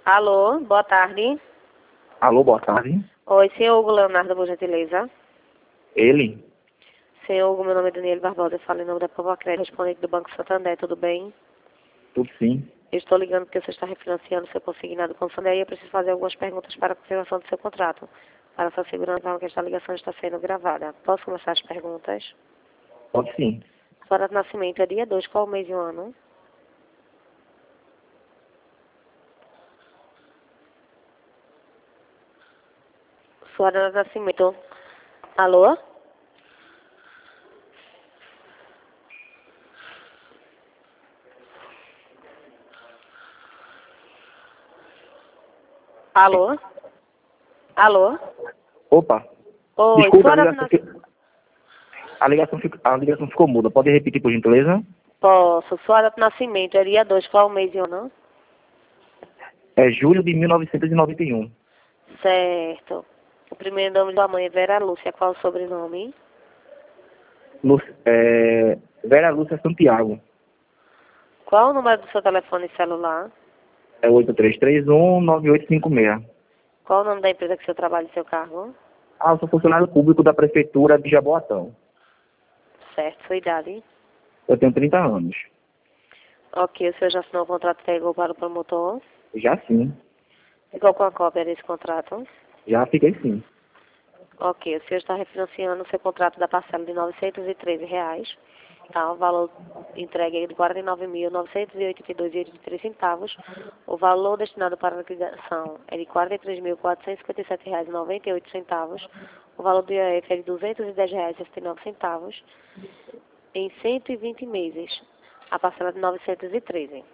Alô, boa tarde. Alô, boa tarde. Oi, senhor Hugo Leonardo, por gentileza. Ele? Senhor Hugo, meu nome é Daniel Barbosa, eu falo em nome da Provacred, respondente do Banco Santander, tudo bem? Tudo sim. Eu estou ligando porque você está refinanciando seu consignado com o Santander e eu preciso fazer algumas perguntas para a confirmação do seu contrato. Para sua segurança, que esta ligação está sendo gravada. Posso começar as perguntas? Pode sim. Sua data de nascimento é dia 2, qual o mês e o ano? Sua data de nascimento. Alô? Alô? Alô? Opa. Oi, Desculpa, sua data de nascimento. a ligação ficou muda. Pode repetir, por gentileza? Posso. Sua data de nascimento é dia 2, qual o mês e o ano? É julho de 1991. Certo. O primeiro nome da mãe é Vera Lúcia, qual o sobrenome? Vera Lúcia Santiago. Qual o número do seu telefone celular? É 8331-9856. Qual o nome da empresa que o senhor trabalha e seu cargo? Eu sou funcionário público da Prefeitura de Jaboatão. Certo, sua idade? Eu tenho 30 anos. Ok, o senhor já assinou o contrato e pegou para o promotor? Já sim. Ficou com a cópia desse contrato? Já fiquei sim. Ok, o senhor está refinanciando o seu contrato da parcela de R$ 913. Tá, o valor entregue é de R$ 49.982,83. O valor destinado para a liquidação é de R$ 43.457,98. O valor do IOF é de R$ 210,69 em 120 meses. A parcela de 913.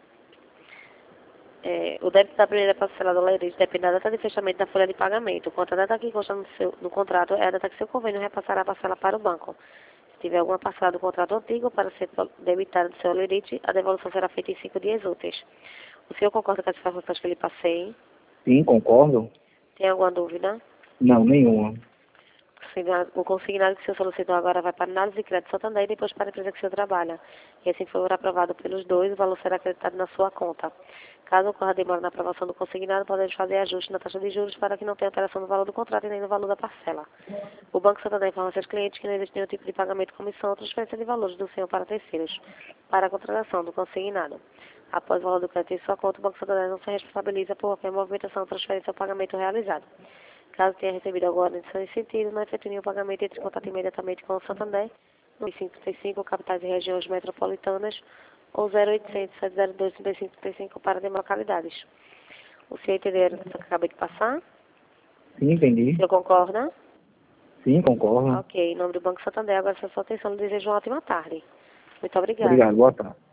O débito da primeira parcela do leirite depende da data de fechamento da folha de pagamento. Quanto a data que consta no contrato é a data que seu convênio repassará a parcela para o banco. Se tiver alguma parcela do contrato antigo para ser debitada do seu leirite, a devolução será feita em 5 dias úteis. O senhor concorda com as informações que eu lhe passei? Sim, concordo. Tem alguma dúvida? Não, nenhuma. O consignado que o senhor solicitou agora vai para a análise de crédito Santander e depois para a empresa que o senhor trabalha. E assim que for aprovado pelos dois, o valor será acreditado na sua conta. Caso ocorra demora na aprovação do consignado, podemos fazer ajuste na taxa de juros para que não tenha alteração no valor do contrato e nem no valor da parcela. O Banco Santander informa aos seus clientes que não existe nenhum tipo de pagamento de comissão ou transferência de valores do senhor para terceiros, para a contratação do consignado. Após o valor do crédito em sua conta, o Banco Santander não se responsabiliza por qualquer movimentação, transferência ou pagamento realizado. Caso tenha recebido alguma orientação nesse sentido, não efetue o pagamento, entre em contato imediatamente com o Santander, no 535, capitais e regiões metropolitanas, ou 0800 702 3535 para demais localidades. O senhor entendeu o que eu acabei de passar? Sim, entendi. O senhor concorda? Sim, concordo. Ok, em nome do Banco Santander, agora é sua atenção, eu desejo uma ótima tarde. Muito obrigada. Obrigado, boa tarde.